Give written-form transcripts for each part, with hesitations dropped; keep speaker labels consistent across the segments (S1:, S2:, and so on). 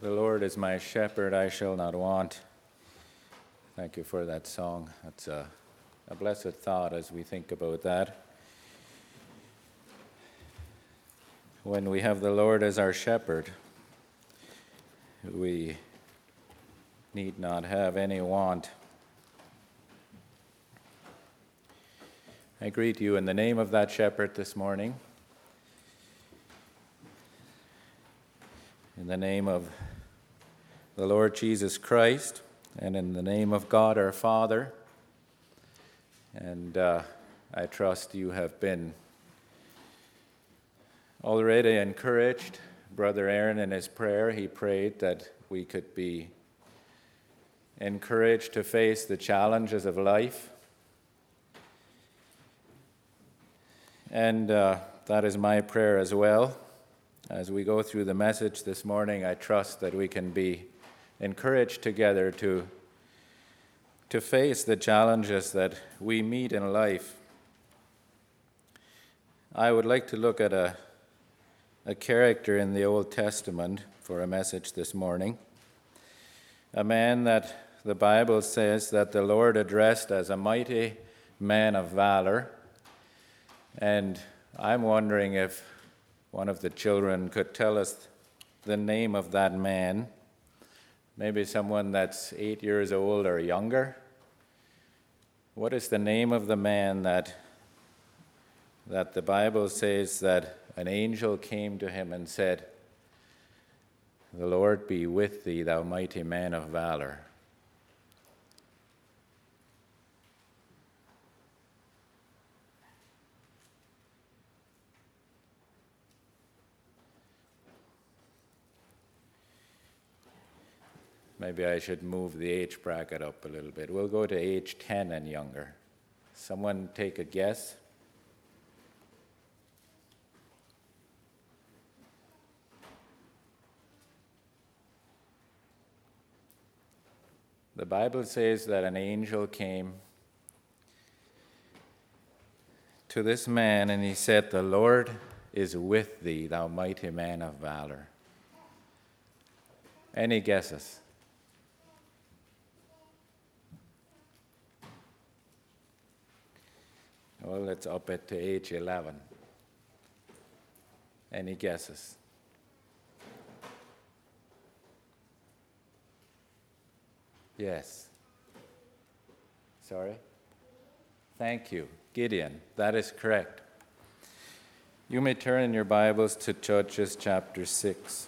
S1: The Lord is my shepherd, I shall not want. Thank you for that song. That's a blessed thought as we think about that. When we have the Lord as our shepherd, we need not have any want. I greet you in the name of that shepherd this morning. In the name of the Lord Jesus Christ, and in the name of God our Father. And I trust you have been already encouraged. Brother Aaron, in his prayer, he prayed that we could be encouraged to face the challenges of life. And that is my prayer as well. As we go through the message this morning, I trust that we can be encouraged together to face the challenges that we meet in life. I would like to look at a character in the Old Testament for a message this morning. A man that the Bible says that the Lord addressed as a mighty man of valor. And I'm wondering if one of the children could tell us the name of that man. Maybe someone that's 8 years old or younger. What is the name of the man that the Bible says that an angel came to him and said, "The Lord be with thee, thou mighty man of valor"? Maybe I should move the age bracket up a little bit. We'll go to age 10 and younger. Someone take a guess? The Bible says that an angel came to this man and he said, "The Lord is with thee, thou mighty man of valor." Any guesses? Well, let's up it to age 11. Any guesses? Yes. Sorry? Thank you. Gideon. That is correct. You may turn in your Bibles to Judges chapter 6.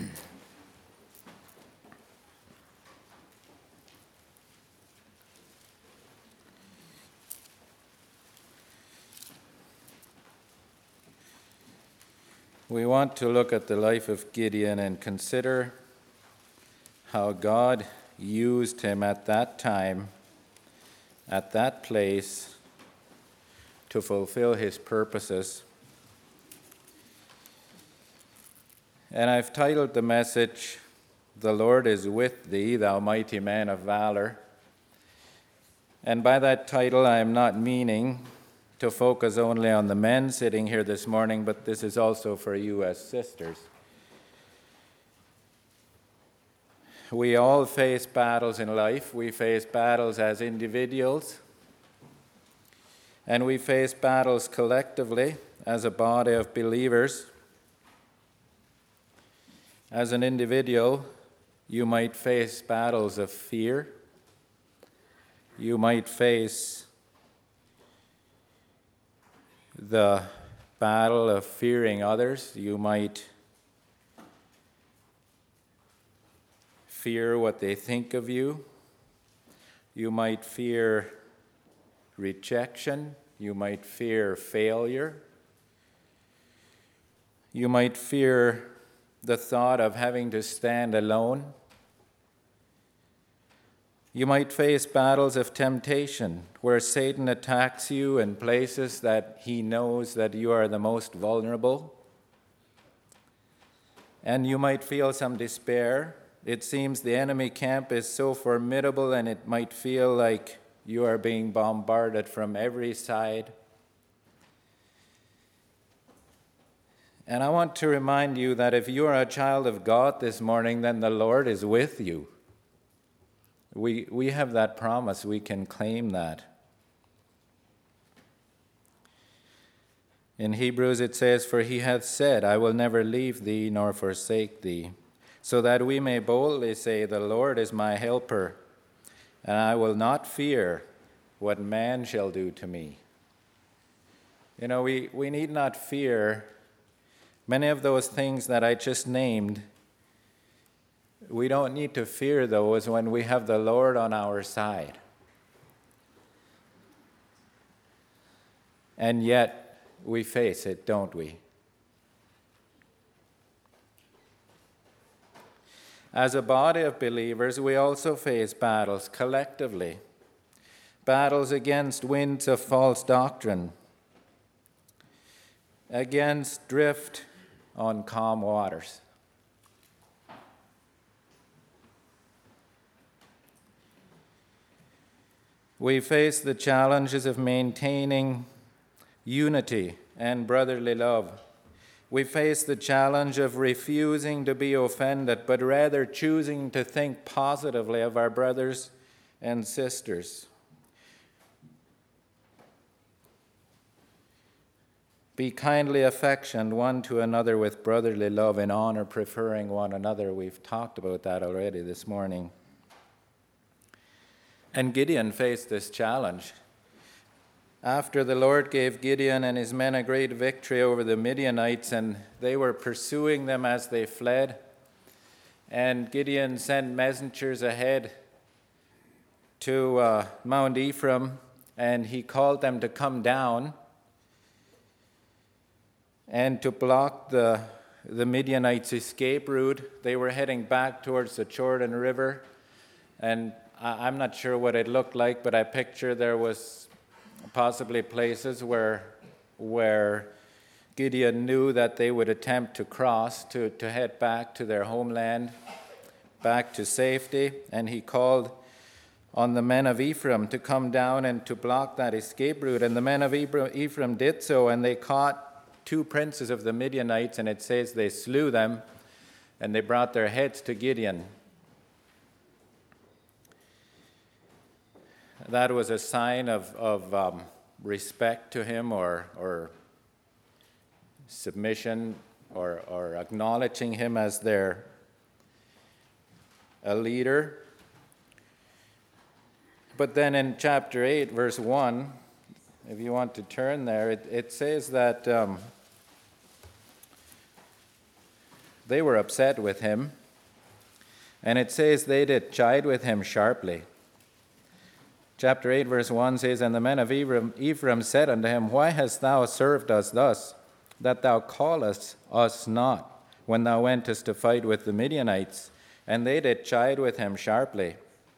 S1: We want to look at the life of Gideon and consider how God used him at that time, at that place, to fulfill his purposes. And I've titled the message, "The Lord is with thee, thou mighty man of valor." And by that title, I am not meaning to focus only on the men sitting here this morning, but this is also for you as sisters. We all face battles in life. We face battles as individuals, and we face battles collectively as a body of believers. As an individual, you might face battles of fear. You might face the battle of fearing others. You might fear what they think of you. You might fear rejection. You might fear failure. You might fear the thought of having to stand alone. You might face battles of temptation where Satan attacks you in places that he knows that you are the most vulnerable. And you might feel some despair. It seems the enemy camp is so formidable, and it might feel like you are being bombarded from every side. And I want to remind you that if you are a child of God this morning, then the Lord is with you. We have that promise. We can claim that. In Hebrews it says, "For he hath said, I will never leave thee nor forsake thee, so that we may boldly say, the Lord is my helper, and I will not fear what man shall do to me." You know, we need not fear many of those things that I just named. We don't need to fear those when we have the Lord on our side. And yet, we face it, don't we? As a body of believers, we also face battles collectively. Battles against winds of false doctrine, against drift on calm waters. We face the challenges of maintaining unity and brotherly love. We face the challenge of refusing to be offended, but rather choosing to think positively of our brothers and sisters. Be kindly affectioned one to another with brotherly love, in honor, preferring one another. We've talked about that already this morning. And Gideon faced this challenge. After the Lord gave Gideon and his men a great victory over the Midianites, and they were pursuing them as they fled, and Gideon sent messengers ahead to Mount Ephraim, and he called them to come down and to block the Midianites' escape route. They were heading back towards the Jordan River, and I'm not sure what it looked like, but I picture there was possibly places where Gideon knew that they would attempt to cross to head back to their homeland, back to safety, and he called on the men of Ephraim to come down and to block that escape route. And the men of Ephraim did so, and they caught 2 princes of the Midianites, and it says they slew them, and they brought their heads to Gideon. That was a sign of respect to him, or submission, or acknowledging him as a leader. But then in chapter 8, verse 1, if you want to turn there, it says that they were upset with him, and it says they did chide with him sharply. Chapter 8, verse 1 says, "And the men of Ephraim said unto him, Why hast thou served us thus, that thou callest us not, when thou wentest to fight with the Midianites? And they did chide with him sharply."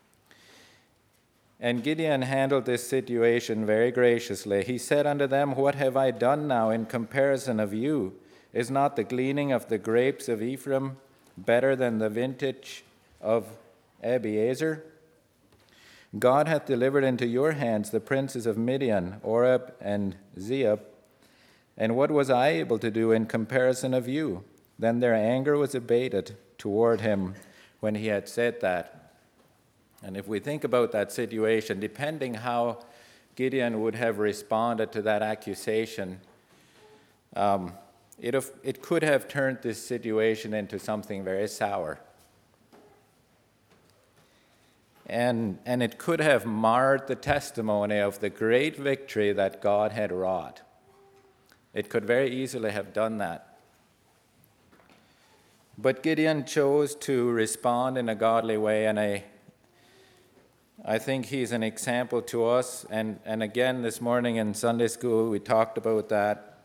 S1: And Gideon handled this situation very graciously. He said unto them, "What have I done now in comparison of you? Is not the gleaning of the grapes of Ephraim better than the vintage of Abiezer? God hath delivered into your hands the princes of Midian, Oreb and Zeeb. And what was I able to do in comparison of you?" Then their anger was abated toward him when he had said that. And if we think about that situation, depending how Gideon would have responded to that accusation, it could have turned this situation into something very sour. And it could have marred the testimony of the great victory that God had wrought. It could very easily have done that. But Gideon chose to respond in a godly way, and I think he's an example to us. And again, this morning in Sunday school, we talked about that.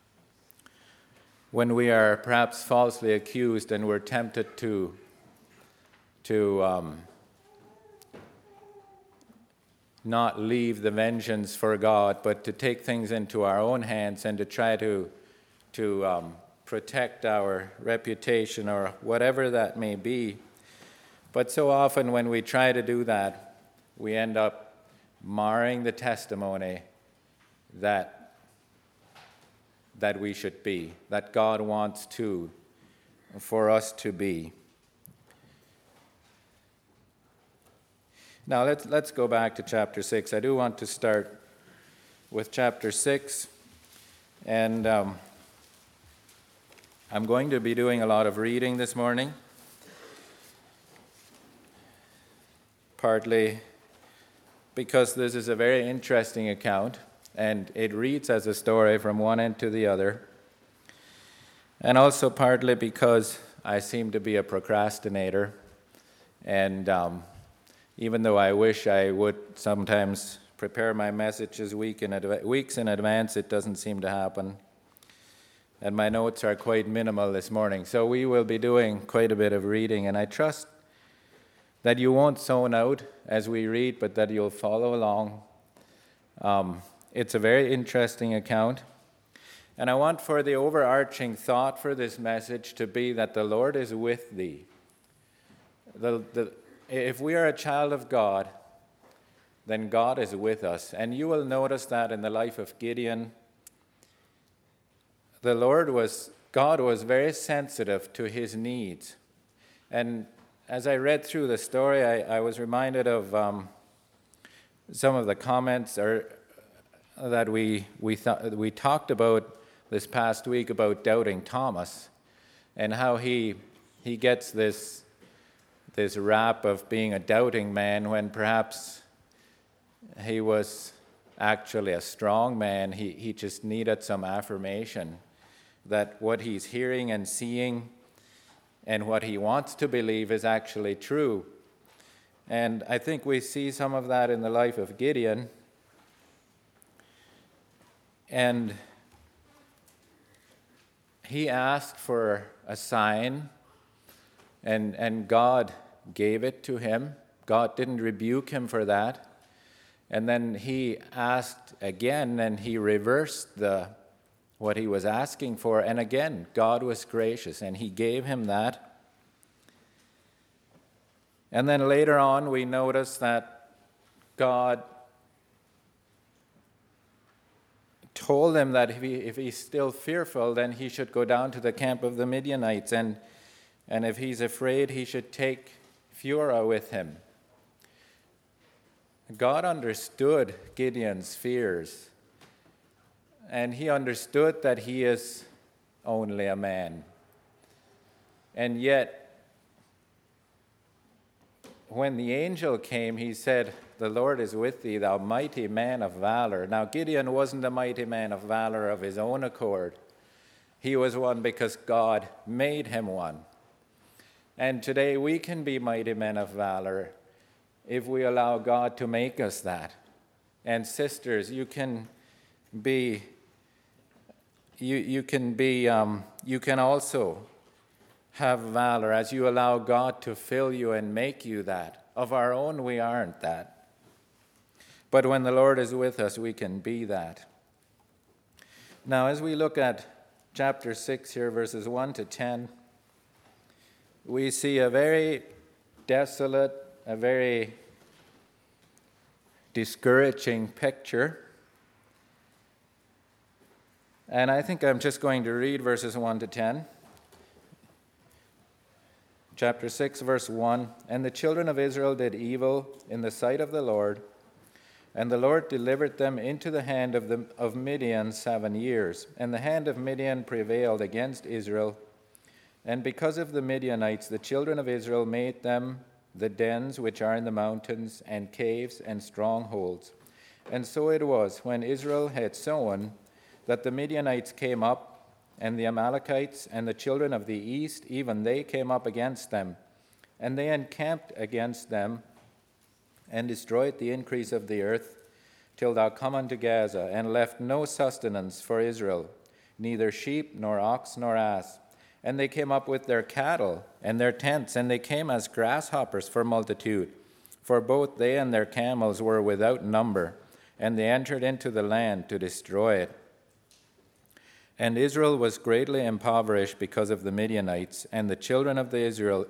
S1: When we are perhaps falsely accused and we're tempted to not leave the vengeance for God, but to take things into our own hands and to try to protect our reputation or whatever that may be. But so often when we try to do that, we end up marring the testimony that that we should be, that God wants for us to be. Now let's go back to chapter 6. I do want to start with chapter 6, and I'm going to be doing a lot of reading this morning, partly because this is a very interesting account, and it reads as a story from one end to the other, and also partly because I seem to be a procrastinator, and even though I wish I would sometimes prepare my messages weeks in advance, it doesn't seem to happen. And my notes are quite minimal this morning. So we will be doing quite a bit of reading, and I trust that you won't zone out as we read, but that you'll follow along. It's a very interesting account. And I want for the overarching thought for this message to be that the Lord is with thee. If we are a child of God, then God is with us. And you will notice that in the life of Gideon, God was very sensitive to his needs. And as I read through the story, I was reminded of some of the comments that we talked about this past week about doubting Thomas, and how he gets this rap of being a doubting man when perhaps he was actually a strong man. He just needed some affirmation that what he's hearing and seeing and what he wants to believe is actually true. And I think we see some of that in the life of Gideon. And he asked for a sign, and God gave it to him. God didn't rebuke him for that. And then he asked again, and he reversed what he was asking for. And again, God was gracious, and he gave him that. And then later on, we notice that God told him that if he's still fearful, then he should go down to the camp of the Midianites. And if he's afraid, he should take Phurah with him. God understood Gideon's fears, and he understood that he is only a man. And yet, when the angel came, he said, "The Lord is with thee, thou mighty man of valor." Now, Gideon wasn't a mighty man of valor of his own accord. He was one because God made him one. And today we can be mighty men of valor if we allow God to make us that. And sisters, you can also have valor as you allow God to fill you and make you that. Of our own, we aren't that. But when the Lord is with us, we can be that. Now, as we look at chapter 6 here, verses 1 to 10, we see a very desolate, a very discouraging picture. And I think I'm just going to read verses 1 to 10. Chapter 6, verse 1, "And the children of Israel did evil in the sight of the Lord, and the Lord delivered them into the hand of Midian 7 years. And the hand of Midian prevailed against Israel. And because of the Midianites, the children of Israel made them the dens which are in the mountains, and caves and strongholds. And so it was, when Israel had sown, that the Midianites came up, and the Amalekites and the children of the east, even they came up against them. And they encamped against them, and destroyed the increase of the earth, till thou come unto Gaza, and left no sustenance for Israel, neither sheep, nor ox, nor ass. And they came up with their cattle and their tents, and they came as grasshoppers for multitude. For both they and their camels were without number, and they entered into the land to destroy it. And Israel was greatly impoverished because of the Midianites, and the children of Israel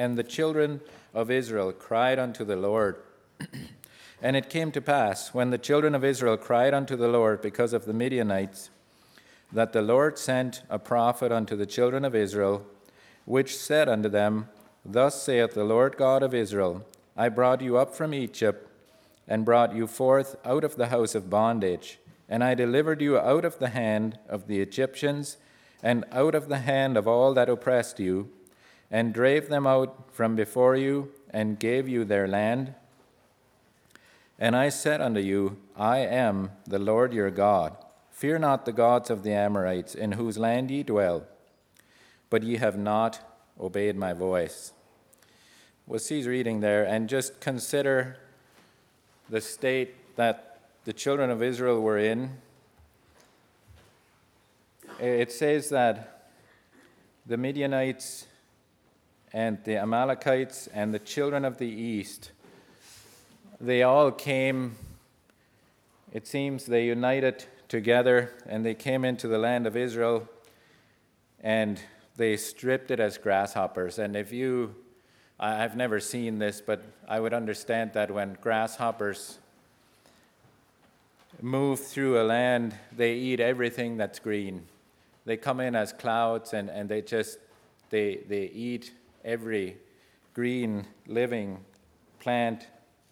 S1: cried unto the Lord. And it came to pass, when the children of Israel cried unto the Lord because of the Midianites, that the Lord sent a prophet unto the children of Israel, which said unto them, Thus saith the Lord God of Israel, I brought you up from Egypt, and brought you forth out of the house of bondage, and I delivered you out of the hand of the Egyptians, and out of the hand of all that oppressed you, and drave them out from before you, and gave you their land. And I said unto you, I am the Lord your God. Fear not the gods of the Amorites, in whose land ye dwell. But ye have not obeyed my voice. We'll cease reading there and just consider the state that the children of Israel were in. It says that the Midianites and the Amalekites and the children of the east, they all came, it seems they united together, and they came into the land of Israel, and they stripped it as grasshoppers. And I've never seen this, but I would understand that when grasshoppers move through a land, they eat everything that's green. They come in as clouds, and they eat every green living plant.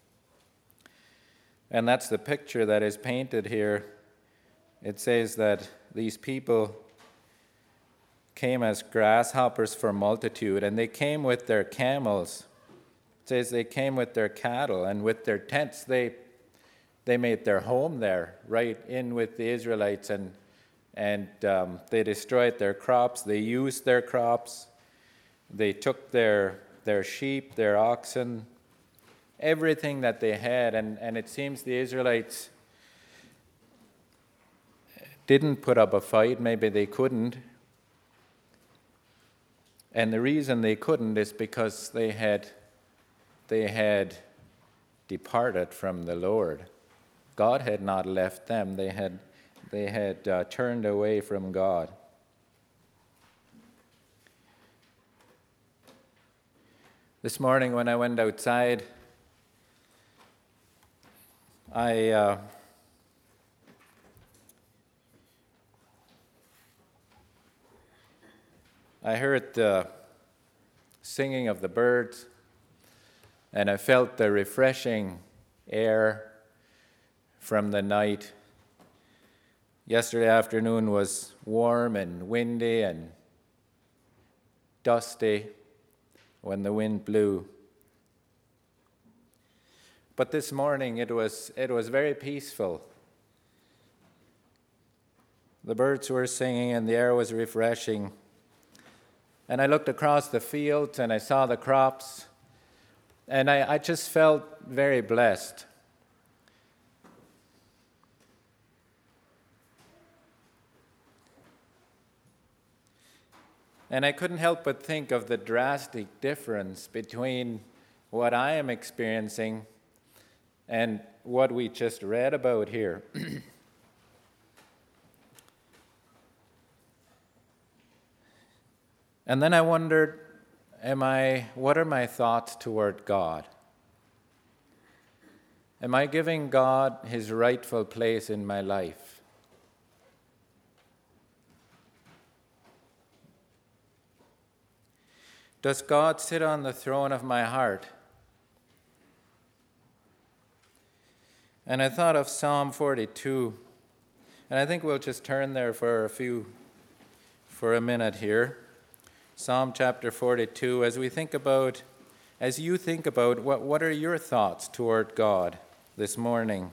S1: And that's the picture that is painted here. It says that these people came as grasshoppers for multitude, and they came with their camels. It says they came with their cattle, and with their tents they made their home there, right in with the Israelites, and they destroyed their crops. They used their crops. They took their sheep, their oxen, everything that they had, and it seems the Israelites didn't put up a fight. Maybe they couldn't. And the reason they couldn't is because they had departed from the Lord. God had not left them. They had turned away from God. This morning when I went outside, I heard the singing of the birds, and I felt the refreshing air from the night. Yesterday afternoon was warm and windy and dusty when the wind blew. But this morning it was very peaceful. The birds were singing and the air was refreshing. And I looked across the fields and I saw the crops, and I just felt very blessed. And I couldn't help but think of the drastic difference between what I am experiencing and what we just read about here. And then I wondered, what are my thoughts toward God? Am I giving God his rightful place in my life? Does God sit on the throne of my heart? And I thought of Psalm 42, and I think we'll just turn there for a minute here. Psalm chapter 42, as you think about what are your thoughts toward God this morning?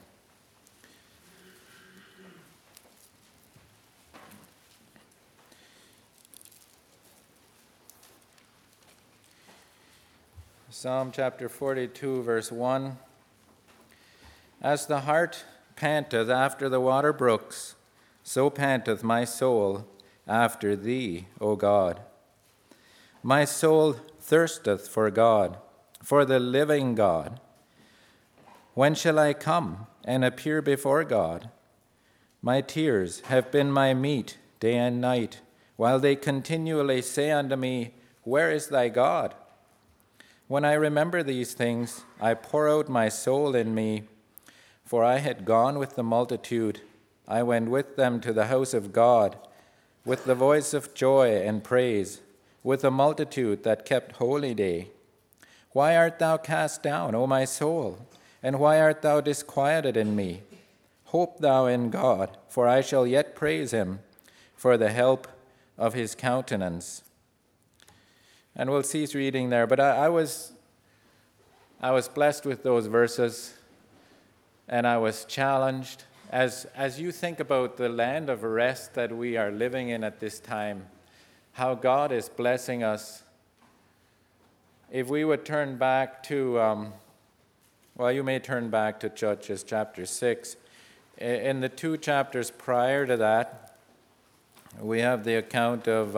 S1: Psalm chapter 42, verse 1. As the hart panteth after the water brooks, so panteth my soul after thee, O God. My soul thirsteth for God, for the living God. When shall I come and appear before God? My tears have been my meat day and night, while they continually say unto me, Where is thy God? When I remember these things, I pour out my soul in me, for I had gone with the multitude. I went with them to the house of God, with the voice of joy and praise, with a multitude that kept holy day. Why art thou cast down, O my soul? And why art thou disquieted in me? Hope thou in God, for I shall yet praise him, for the help of his countenance. And we'll cease reading there, but I was blessed with those verses, and I was challenged. As you think about the land of rest that we are living in at this time, how God is blessing us. If we would turn back to, you may turn back to Judges chapter 6. In the 2 chapters prior to that, we have the account of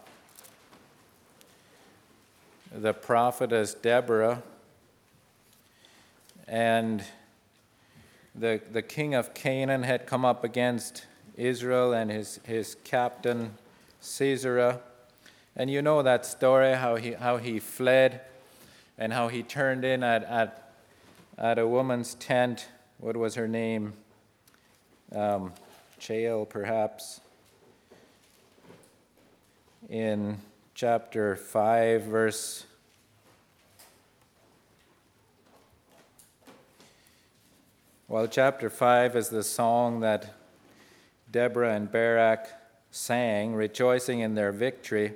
S1: the prophetess Deborah and the king of Canaan had come up against Israel and his captain Sisera. And you know that story, how he fled and how he turned in at a woman's tent. What was her name? Jael, perhaps. In chapter 5, verse... Well, chapter 5 is the song that Deborah and Barak sang, rejoicing in their victory.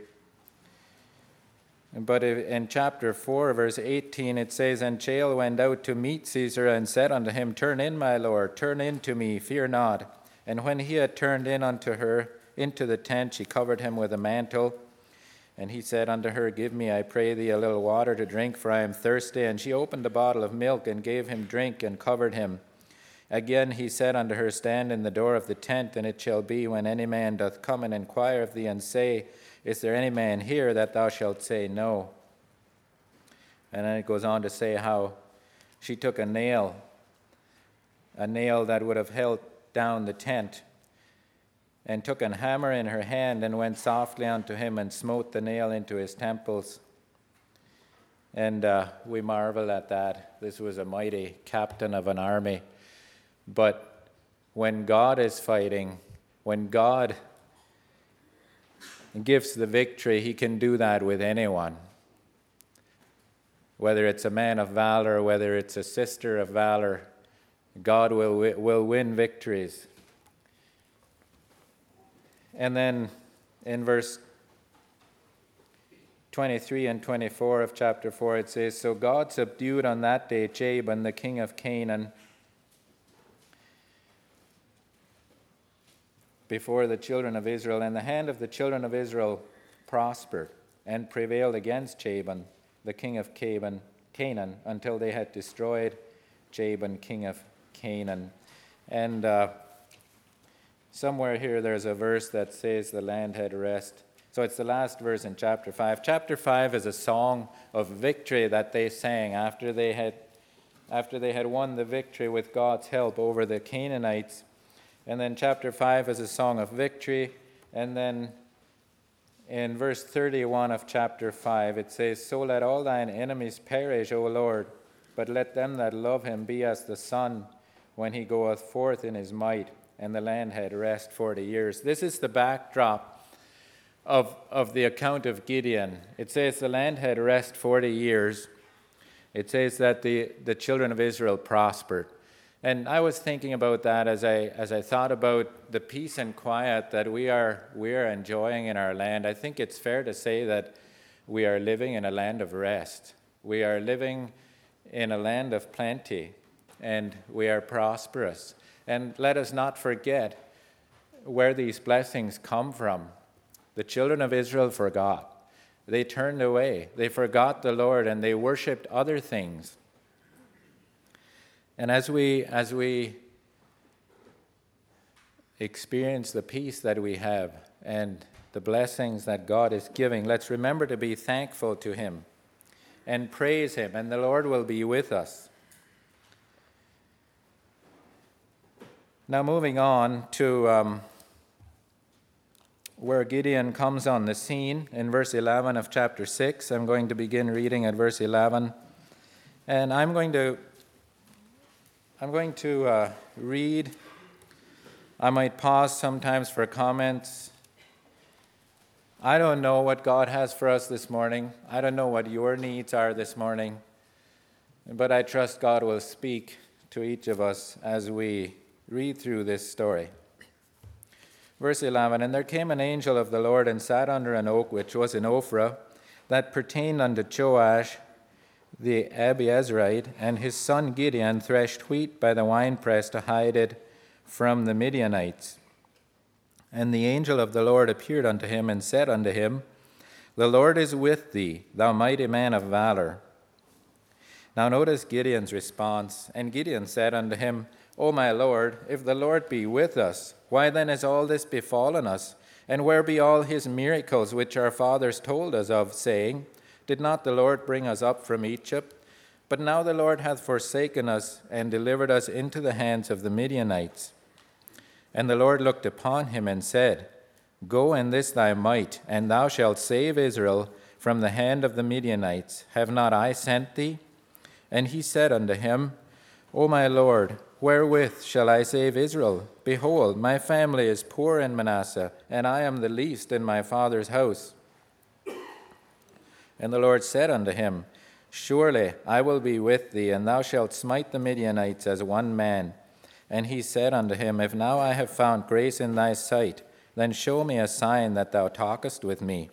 S1: But in chapter 4, verse 18, it says, And Jael went out to meet Sisera and said unto him, Turn in, my lord, turn in to me, fear not. And when he had turned in unto her into the tent, she covered him with a mantle. And he said unto her, Give me, I pray thee, a little water to drink, for I am thirsty. And she opened a bottle of milk and gave him drink and covered him. Again he said unto her, Stand in the door of the tent, and it shall be, when any man doth come and inquire of thee, and say, Is there any man here? That thou shalt say, No. And then it goes on to say how she took a nail that would have held down the tent, and took an hammer in her hand, and went softly unto him, and smote the nail into his temples. And we marvel at that. This was a mighty captain of an army. But when God is fighting, when God gives the victory, he can do that with anyone. Whether it's a man of valor, whether it's a sister of valor, God will win victories. And then in verse 23 and 24 of chapter 4, it says, So God subdued on that day Jabin, the king of Canaan, before the children of Israel, and the hand of the children of Israel prospered and prevailed against Jabin, the king of Canaan, until they had destroyed Jabin, king of Canaan. And somewhere here there's a verse that says the land had rest. So it's the last verse in chapter 5. Chapter 5 is a song of victory that they sang after they had won the victory with God's help over the Canaanites. And then chapter 5 is a song of victory. And then in verse 31 of chapter 5, it says, So let all thine enemies perish, O Lord, but let them that love him be as the sun when he goeth forth in his might. And the land had rest 40 years. This is the backdrop of the account of Gideon. It says the land had rest 40 years. It says that the children of Israel prospered. And I was thinking about that as I thought about the peace and quiet that we are enjoying in our land. I think it's fair to say that we are living in a land of rest. We are living in a land of plenty, and we are prosperous. And let us not forget where these blessings come from. The children of Israel forgot. They turned away. They forgot the Lord, and they worshipped other things. And as we experience the peace that we have and the blessings that God is giving, let's remember to be thankful to him and praise him, and the Lord will be with us. Now moving on to where Gideon comes on the scene in verse 11 of chapter 6. I'm going to begin reading at verse 11. And I'm going to read. I might pause sometimes for comments, I don't know what God has for us this morning. I don't know what your needs are this morning. But I trust God will speak to each of us as we read through this story. Verse 11, And there came an angel of the Lord and sat under an oak which was in Ophrah, that pertained unto Joash the Abiezrite, and his son Gideon threshed wheat by the winepress to hide it from the Midianites. And the angel of the Lord appeared unto him and said unto him, The Lord is with thee, thou mighty man of valor. Now notice Gideon's response. And Gideon said unto him, O my Lord, if the Lord be with us, why then is all this befallen us? And where be all his miracles which our fathers told us of, saying, Did not the Lord bring us up from Egypt? But now the Lord hath forsaken us and delivered us into the hands of the Midianites. And the Lord looked upon him and said, Go in this thy might, and thou shalt save Israel from the hand of the Midianites. Have not I sent thee? And he said unto him, O my Lord, wherewith shall I save Israel? Behold, my family is poor in Manasseh, and I am the least in my father's house. And the Lord said unto him, Surely I will be with thee, and thou shalt smite the Midianites as one man. And he said unto him, If now I have found grace in thy sight, then show me a sign that thou talkest with me.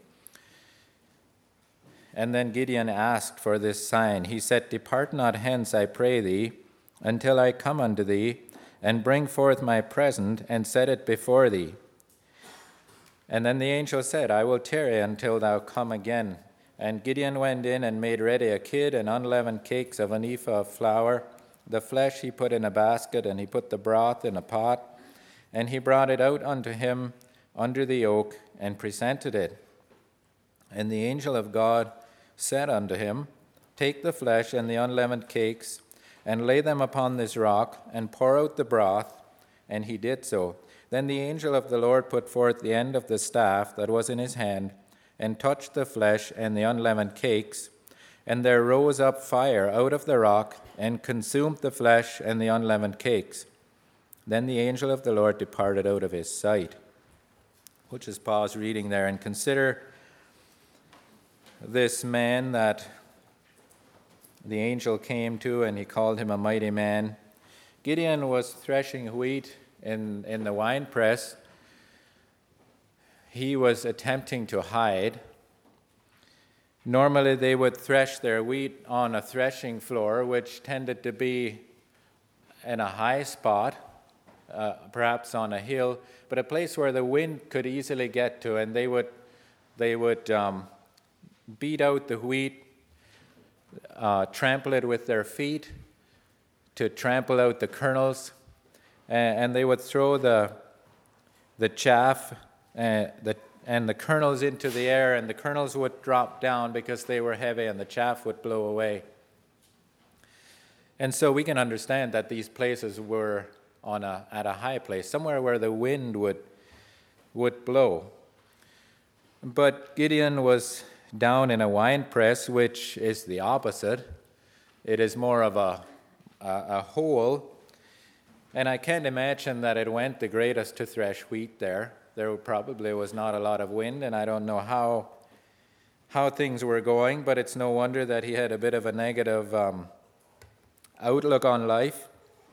S1: And then Gideon asked for this sign. He said, Depart not hence, I pray thee, until I come unto thee, and bring forth my present, and set it before thee. And then the angel said, I will tarry until thou come again. And Gideon went in and made ready a kid and unleavened cakes of an ephah of flour. The flesh he put in a basket, and he put the broth in a pot. And he brought it out unto him under the oak, and presented it. And the angel of God said unto him, Take the flesh and the unleavened cakes, and lay them upon this rock, and pour out the broth. And he did so. Then the angel of the Lord put forth the end of the staff that was in his hand, and touched the flesh and the unleavened cakes. And there rose up fire out of the rock, and consumed the flesh and the unleavened cakes. Then the angel of the Lord departed out of his sight. We'll just pause reading there and consider this man that the angel came to, and he called him a mighty man. Gideon was threshing wheat in the winepress. He was attempting to hide. Normally they would thresh their wheat on a threshing floor, which tended to be in a high spot, perhaps on a hill, but a place where the wind could easily get to, and they would beat out the wheat, trample it with their feet to trample out the kernels, and they would throw the chaff and the kernels into the air, and the kernels would drop down because they were heavy, and the chaff would blow away. And so we can understand that these places were at a high place, somewhere where the wind would blow. But Gideon was down in a wine press, which is the opposite. It is more of a hole, and I can't imagine that it went the greatest to thresh wheat there. There probably was not a lot of wind, and I don't know how things were going, but it's no wonder that he had a bit of a negative outlook on life.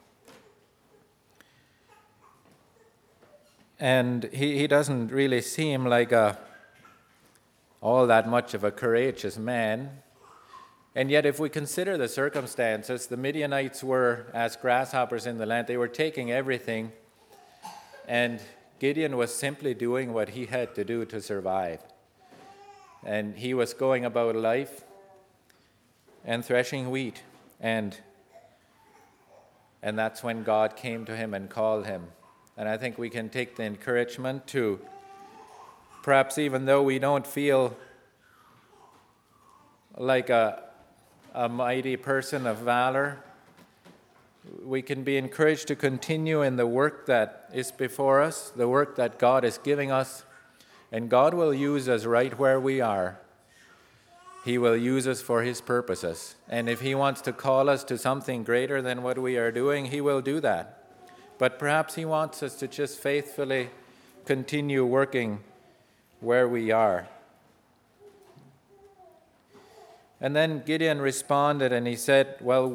S1: And he doesn't really seem like all that much of a courageous man. And yet, if we consider the circumstances, the Midianites were as grasshoppers in the land. They were taking everything, and Gideon was simply doing what he had to do to survive. And he was going about life and threshing wheat. And that's when God came to him and called him. And I think we can take the encouragement to, perhaps even though we don't feel like a mighty person of valor, we can be encouraged to continue in the work that is before us, the work that God is giving us, and God will use us right where we are. He will use us for his purposes. And if he wants to call us to something greater than what we are doing, he will do that. But perhaps he wants us to just faithfully continue working where we are. And then Gideon responded and he said, well,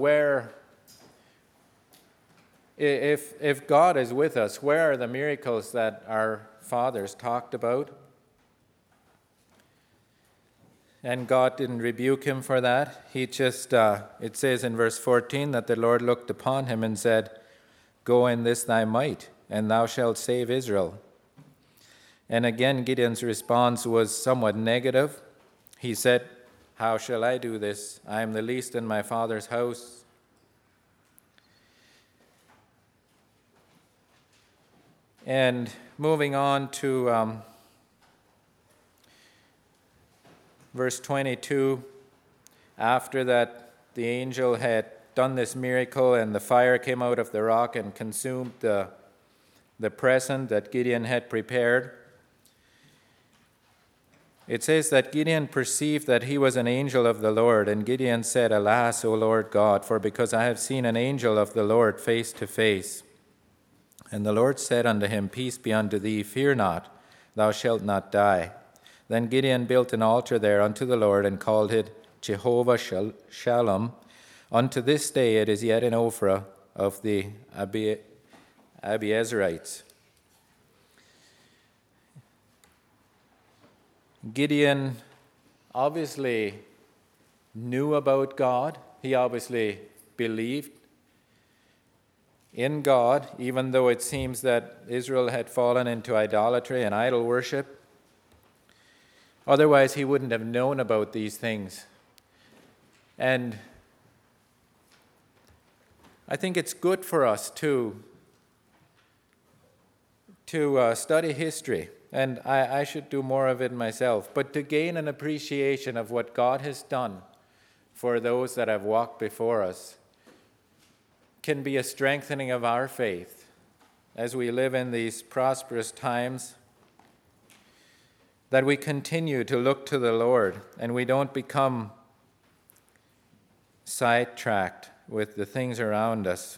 S1: if God is with us, where are the miracles that our fathers talked about? And God didn't rebuke him for that. He just, it says in verse 14 that the Lord looked upon him and said, go in this thy might, and thou shalt save Israel. And again, Gideon's response was somewhat negative. He said, how shall I do this? I am the least in my father's house. And moving on to verse 22, after that the angel had done this miracle and the fire came out of the rock and consumed the present that Gideon had prepared, it says that Gideon perceived that he was an angel of the Lord, and Gideon said, alas, O Lord God, for because I have seen an angel of the Lord face to face. And the Lord said unto him, peace be unto thee, fear not, thou shalt not die. Then Gideon built an altar there unto the Lord and called it Jehovah Shalom. Unto this day it is yet in Ophrah of the Abiezrites. Gideon obviously knew about God. He obviously believed in God, even though it seems that Israel had fallen into idolatry and idol worship. Otherwise, he wouldn't have known about these things. And I think it's good for us to study history. And I should do more of it myself, but to gain an appreciation of what God has done for those that have walked before us can be a strengthening of our faith as we live in these prosperous times, that we continue to look to the Lord and we don't become sidetracked with the things around us.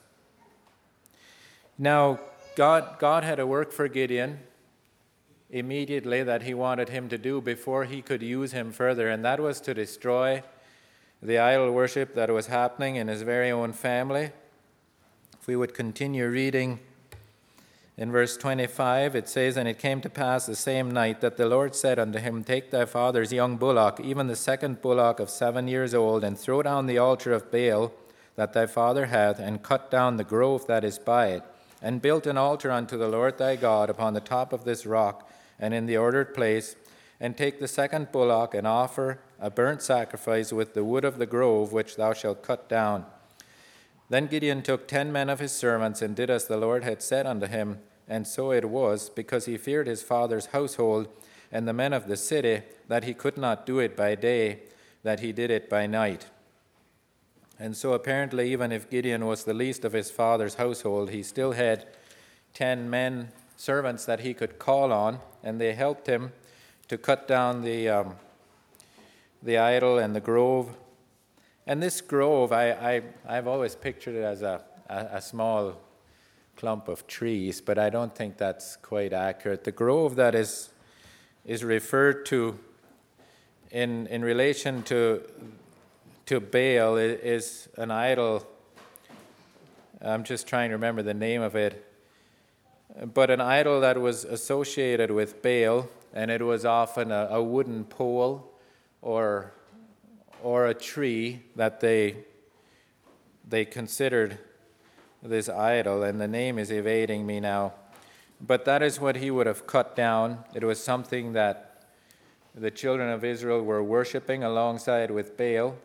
S1: Now, God had a work for Gideon immediately that he wanted him to do before he could use him further, and that was to destroy the idol worship that was happening in his very own family. If we would continue reading in verse 25, it says, and it came to pass the same night that the Lord said unto him, take thy father's young bullock, even the second bullock of 7 years old, and throw down the altar of Baal that thy father hath, and cut down the grove that is by it, and built an altar unto the Lord thy God upon the top of this rock, and in the ordered place, and take the second bullock, and offer a burnt sacrifice with the wood of the grove which thou shalt cut down. Then Gideon took 10 men of his servants, and did as the Lord had said unto him, and so it was, because he feared his father's household and the men of the city, that he could not do it by day, that he did it by night. And so apparently, even if Gideon was the least of his father's household, he still had 10 men servants that he could call on, and they helped him to cut down the idol and the grove. And this grove, I've always pictured it as a small clump of trees, but I don't think that's quite accurate. The grove that is referred to in relation to Baal is an idol. I'm just trying to remember the name of it. But an idol that was associated with Baal, and it was often a wooden pole or a tree that they considered this idol, and the name is evading me now. But that is what he would have cut down. It was something that the children of Israel were worshiping alongside with Baal.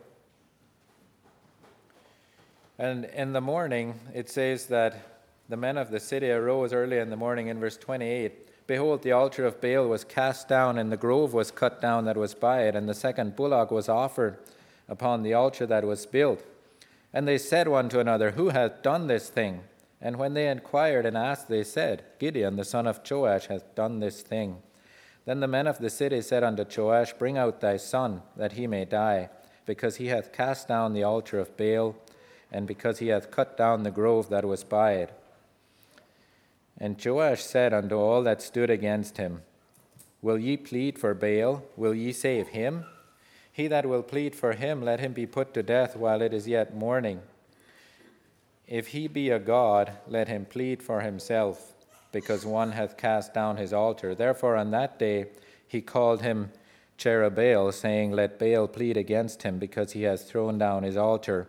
S1: And in the morning, it says that the men of the city arose early in the morning in verse 28. Behold, the altar of Baal was cast down, and the grove was cut down that was by it, and the second bullock was offered upon the altar that was built. And they said one to another, who hath done this thing? And when they inquired and asked, they said, Gideon the son of Joash hath done this thing. Then the men of the city said unto Joash, bring out thy son, that he may die, because he hath cast down the altar of Baal, and because he hath cut down the grove that was by it. And Joash said unto all that stood against him, Will ye plead for Baal? Will ye save him? He that will plead for him, let him be put to death while it is yet morning. If he be a god, let him plead for himself, because one hath cast down his altar. Therefore on that day he called him Jerubbaal, saying, Let Baal plead against him, because he has thrown down his altar.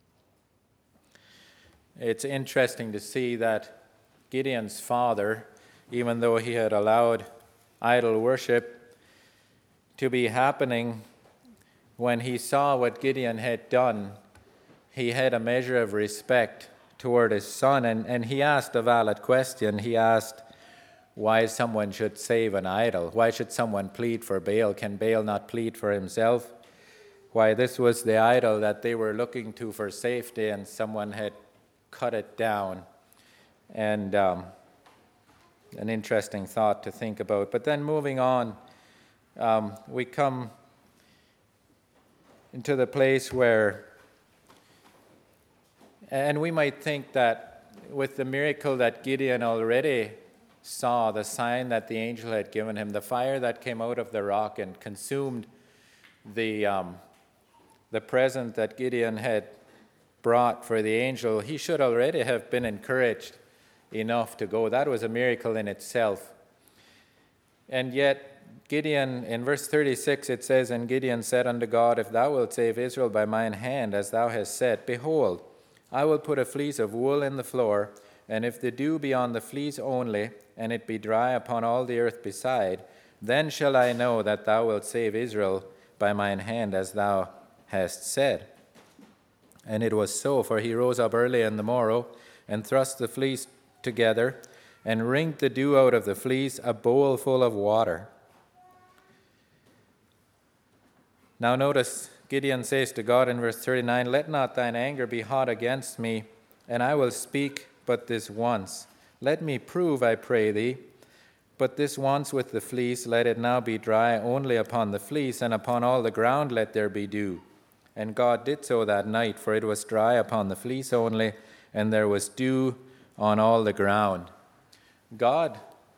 S1: It's interesting to see that Gideon's father, even though he had allowed idol worship to be happening, when he saw what Gideon had done, he had a measure of respect toward his son, and he asked a valid question. He asked why someone should save an idol. Why should someone plead for Baal? Can Baal not plead for himself? Why, this was the idol that they were looking to for safety, and someone had cut it down. And an interesting thought to think about. But then moving on, we come into the place where, and we might think that with the miracle that Gideon already saw, the sign that the angel had given him, the fire that came out of the rock and consumed the present that Gideon had brought for the angel, he should already have been encouraged enough to go. That was a miracle in itself. And yet, Gideon, in verse 36, it says, And Gideon said unto God, If thou wilt save Israel by mine hand, as thou hast said, behold, I will put a fleece of wool in the floor, and if the dew be on the fleece only, and it be dry upon all the earth beside, then shall I know that thou wilt save Israel by mine hand, as thou hast said. And it was so, for he rose up early in the morrow, and thrust the fleece together, and wringed the dew out of the fleece, a bowl full of water. Now notice, Gideon says to God in verse 39, Let not thine anger be hot against me, and I will speak but this once. Let me prove, I pray thee, but this once with the fleece, let it now be dry only upon the fleece, and upon all the ground let there be dew. And God did so that night, for it was dry upon the fleece only, and there was dew on all the ground. God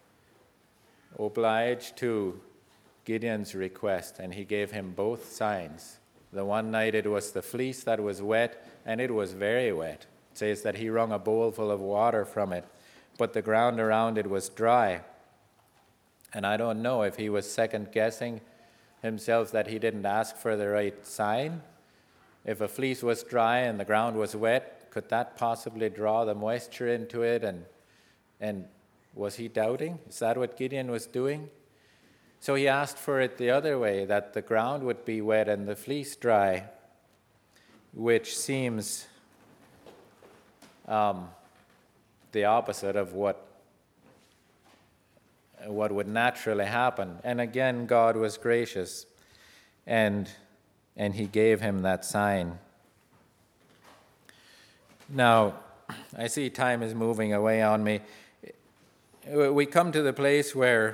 S1: obliged to Gideon's request, and he gave him both signs. The one night it was the fleece that was wet, and it was very wet. It says that he wrung a bowl full of water from it, but the ground around it was dry. And I don't know if he was second-guessing himself that he didn't ask for the right sign. If a fleece was dry and the ground was wet, could that possibly draw the moisture into it? And was he doubting? Is that what Gideon was doing? So he asked for it the other way, that the ground would be wet and the fleece dry, which seems the opposite of what would naturally happen. And again, God was gracious, and he gave him that sign. Now, I see time is moving away on me. We come to the place where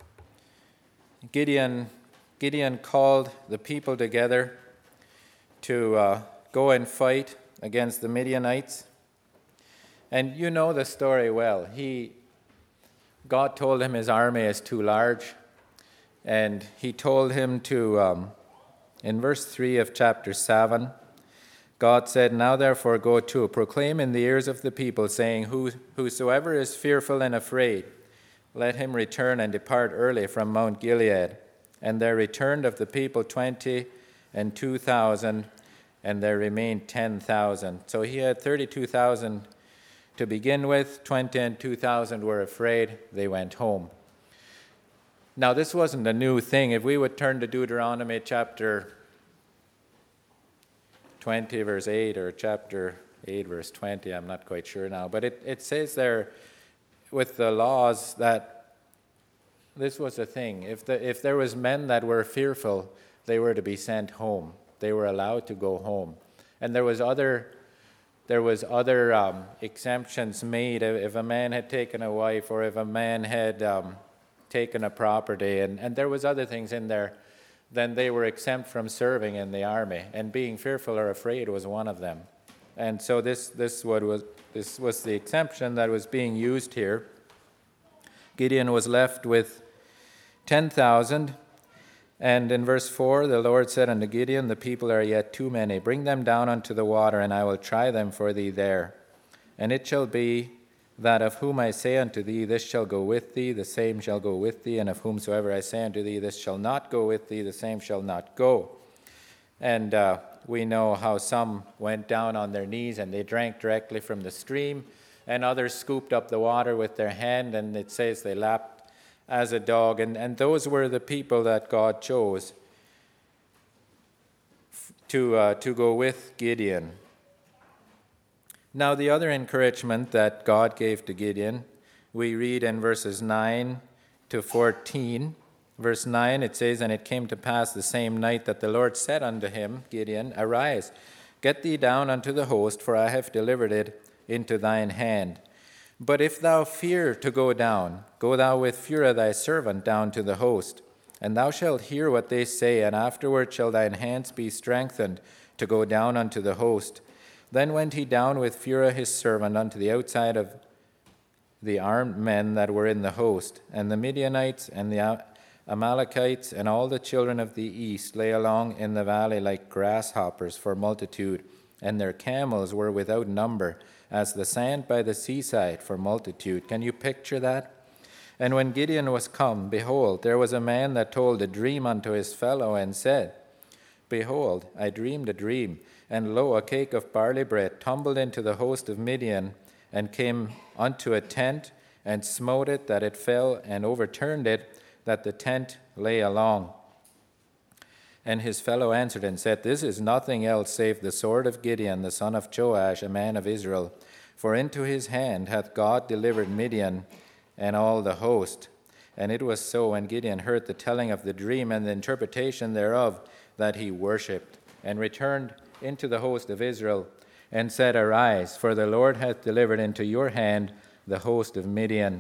S1: Gideon called the people together to go and fight against the Midianites. And you know the story well. God told him his army is too large, and he told him to, in verse 3 of chapter 7, God said, Now therefore go to, proclaim in the ears of the people, saying, Whosoever is fearful and afraid, let him return and depart early from Mount Gilead. And there returned of the people 22,000, and there remained 10,000. So he had 32,000 to begin with. 22,000 were afraid. They went home. Now, this wasn't a new thing. If we would turn to Deuteronomy chapter 20, verse 8, or chapter 8, verse 20, I'm not quite sure now. But it says there with the laws that this was a thing. If there was men that were fearful, they were to be sent home. They were allowed to go home. And there was other exemptions made if a man had taken a wife, or if a man had taken a property, and there was other things in there, then they were exempt from serving in the army. And being fearful or afraid was one of them. And so this was the exemption that was being used here. Gideon was left with 10,000. And in verse 4, the Lord said unto Gideon, the people are yet too many. Bring them down unto the water, and I will try them for thee there. And it shall be that of whom I say unto thee, this shall go with thee, the same shall go with thee. And of whomsoever I say unto thee, this shall not go with thee, the same shall not go. And we know how some went down on their knees and they drank directly from the stream, and others scooped up the water with their hand, and it says they lapped as a dog. And those were the people that God chose to go with Gideon. Now, the other encouragement that God gave to Gideon, we read in verses 9 to 14. Verse 9, it says, And it came to pass the same night that the Lord said unto him, Gideon, Arise, get thee down unto the host, for I have delivered it into thine hand. But if thou fear to go down, go thou with Phurah thy servant down to the host, and thou shalt hear what they say, and afterward shall thine hands be strengthened to go down unto the host. Then went he down with Phurah his servant unto the outside of the armed men that were in the host, and the Midianites and the Amalekites and all the children of the east lay along in the valley like grasshoppers for multitude, and their camels were without number, as the sand by the seaside for multitude. Can you picture that? And when Gideon was come, behold, there was a man that told a dream unto his fellow, and said, Behold, I dreamed a dream, and lo, a cake of barley bread tumbled into the host of Midian, and came unto a tent, and smote it, that it fell, and overturned it, that the tent lay along. And his fellow answered and said, This is nothing else save the sword of Gideon, the son of Joash, a man of Israel. For into his hand hath God delivered Midian and all the host. And it was so, when Gideon heard the telling of the dream and the interpretation thereof, that he worshipped, and returned into the host of Israel, and said, Arise, for the Lord hath delivered into your hand the host of Midian.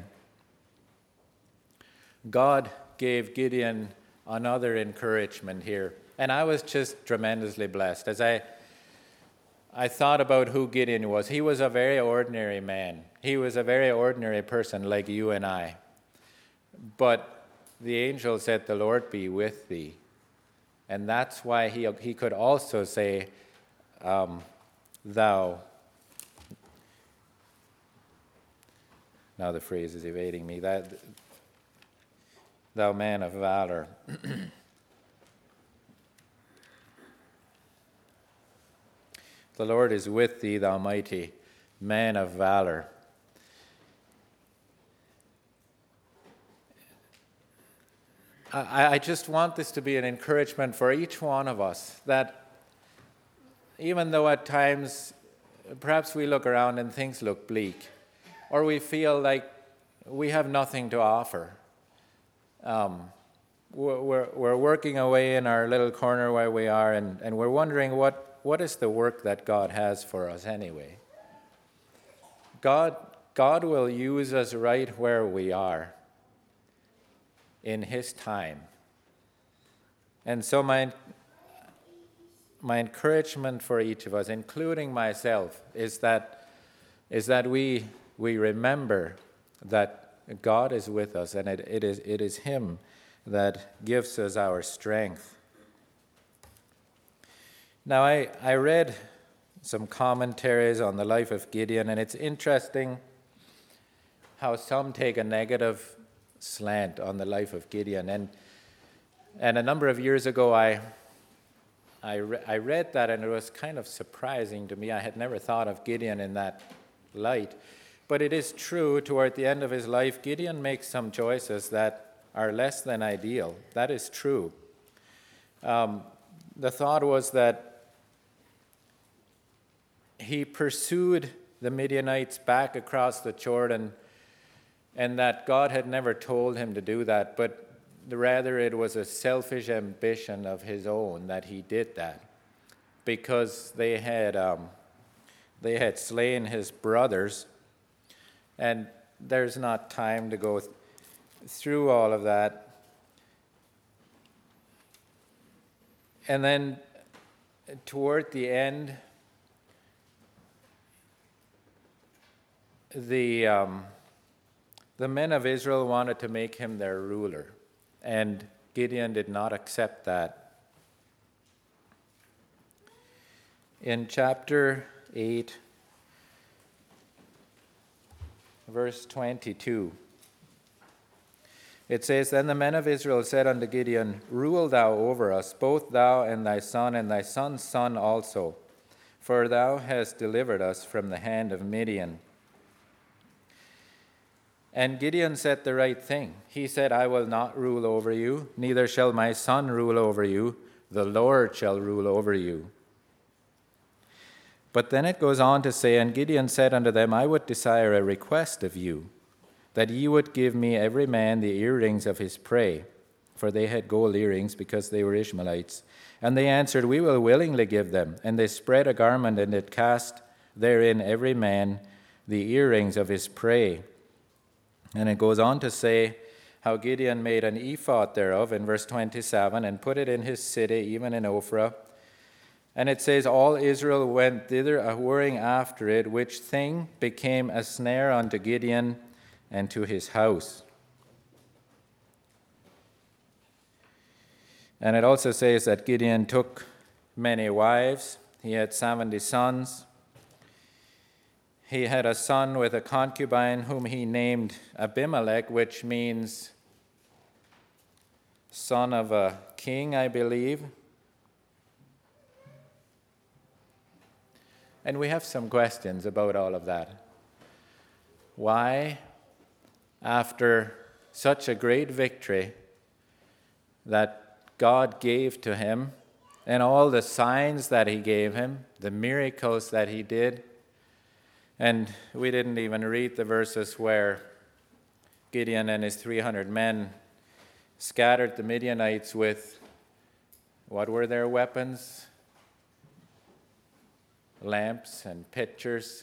S1: God gave Gideon another encouragement here. And I was just tremendously blessed. As I thought about who Gideon was, he was a very ordinary man. He was a very ordinary person like you and I. But the angel said, The Lord be with thee. And that's why he could also say, thou. Now the phrase is evading me. Thou man of valor. The Lord is with thee, thou mighty man of valor. I just want this to be an encouragement for each one of us, that even though at times perhaps we look around and things look bleak, or we feel like we have nothing to offer, we're working away in our little corner where we are, and we're wondering what is the work that God has for us anyway. God will use us right where we are in His time. And so my encouragement for each of us, including myself, is that we remember that God is with us, and it is Him that gives us our strength. Now, I read some commentaries on the life of Gideon, and it's interesting how some take a negative slant on the life of Gideon. And a number of years ago, I read that, and it was kind of surprising to me. I had never thought of Gideon in that light. But it is true, toward the end of his life, Gideon makes some choices that are less than ideal. That is true. The thought was that he pursued the Midianites back across the Jordan, and that God had never told him to do that, but rather it was a selfish ambition of his own that he did that, because they had slain his brothers. And there's not time to go through all of that. And then toward the end, the men of Israel wanted to make him their ruler. And Gideon did not accept that. In chapter 8, verse 22, it says, Then the men of Israel said unto Gideon, Rule thou over us, both thou and thy son's son also, for thou hast delivered us from the hand of Midian. And Gideon said the right thing. He said, I will not rule over you, neither shall my son rule over you. The Lord shall rule over you. But then it goes on to say, And Gideon said unto them, I would desire a request of you, that ye would give me every man the earrings of his prey. For they had gold earrings, because they were Ishmaelites. And they answered, We will willingly give them. And they spread a garment, and did cast therein every man the earrings of his prey. And it goes on to say how Gideon made an ephod thereof in verse 27, and put it in his city, even in Ophrah. And it says, All Israel went thither a-whoring after it, which thing became a snare unto Gideon and to his house. And it also says that Gideon took many wives. He had 70 sons. He had a son with a concubine whom he named Abimelech, which means son of a king, I believe. And we have some questions about all of that. Why, after such a great victory that God gave to him, and all the signs that he gave him, the miracles that he did, and we didn't even read the verses where Gideon and his 300 men scattered the Midianites with, what were their weapons? Lamps and pitchers.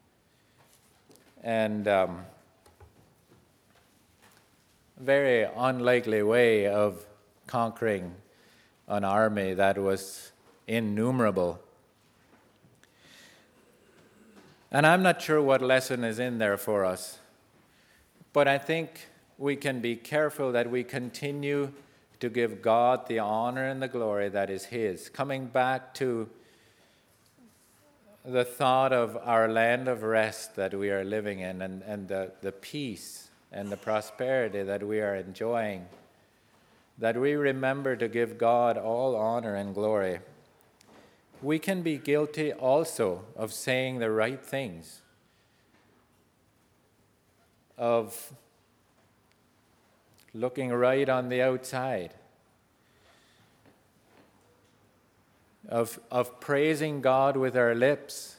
S1: And very unlikely way of conquering an army that was innumerable. And I'm not sure what lesson is in there for us, but I think we can be careful that we continue to give God the honor and the glory that is His. Coming back to the thought of our land of rest that we are living in, and the peace and the prosperity that we are enjoying, that we remember to give God all honor and glory. We can be guilty also of saying the right things, of looking right on the outside, of praising God with our lips.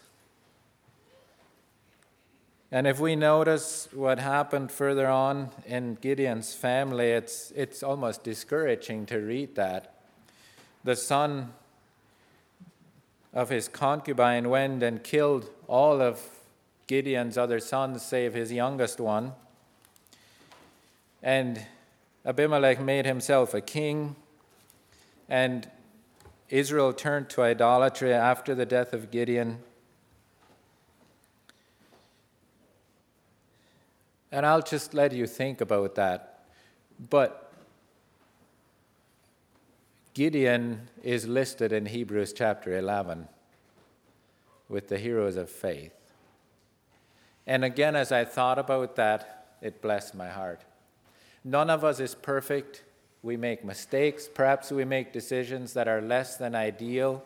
S1: And if we notice what happened further on in Gideon's family, it's almost discouraging to read that. The son of his concubine went and killed all of Gideon's other sons, save his youngest one. And Abimelech made himself a king, and Israel turned to idolatry after the death of Gideon. And I'll just let you think about that. But Gideon is listed in Hebrews chapter 11 with the heroes of faith. And again, as I thought about that, it blessed my heart. None of us is perfect. We make mistakes. Perhaps we make decisions that are less than ideal.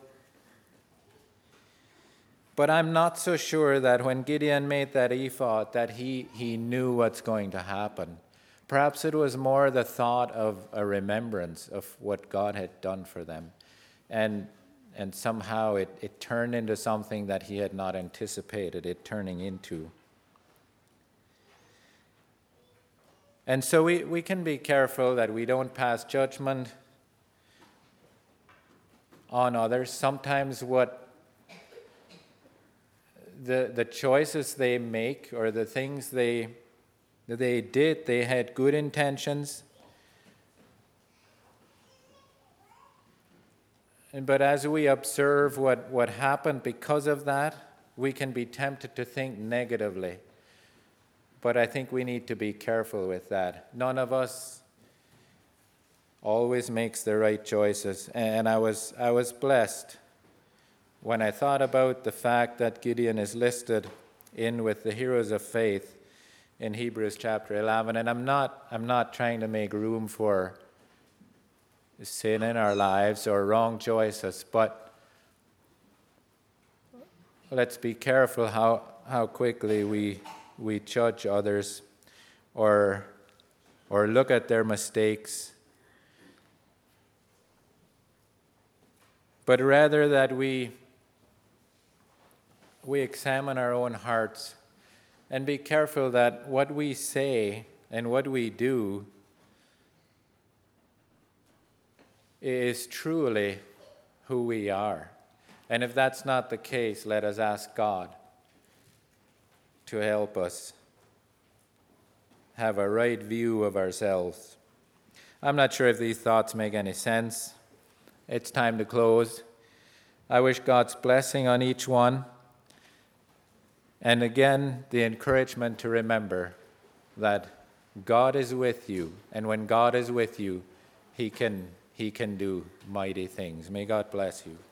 S1: But I'm not so sure that when Gideon made that ephod that he knew what's going to happen. Perhaps it was more the thought of a remembrance of what God had done for them. And somehow it turned into something that he had not anticipated it turning into. And so we can be careful that we don't pass judgment on others. Sometimes what the choices they make or the things they did, they had good intentions. But as we observe what happened because of that, we can be tempted to think negatively. But I think we need to be careful with that. None of us always makes the right choices. And I was blessed when I thought about the fact that Gideon is listed in with the heroes of faith in Hebrews chapter 11. And I'm not trying to make room for sin in our lives or wrong choices, but let's be careful how quickly we judge others or look at their mistakes, but rather that we examine our own hearts and be careful that what we say and what we do is truly who we are. And if that's not the case, let us ask God to help us have a right view of ourselves. I'm not sure if these thoughts make any sense. It's time to close. I wish God's blessing on each one. And again, the encouragement to remember that God is with you. And when God is with you, He can do mighty things. May God bless you.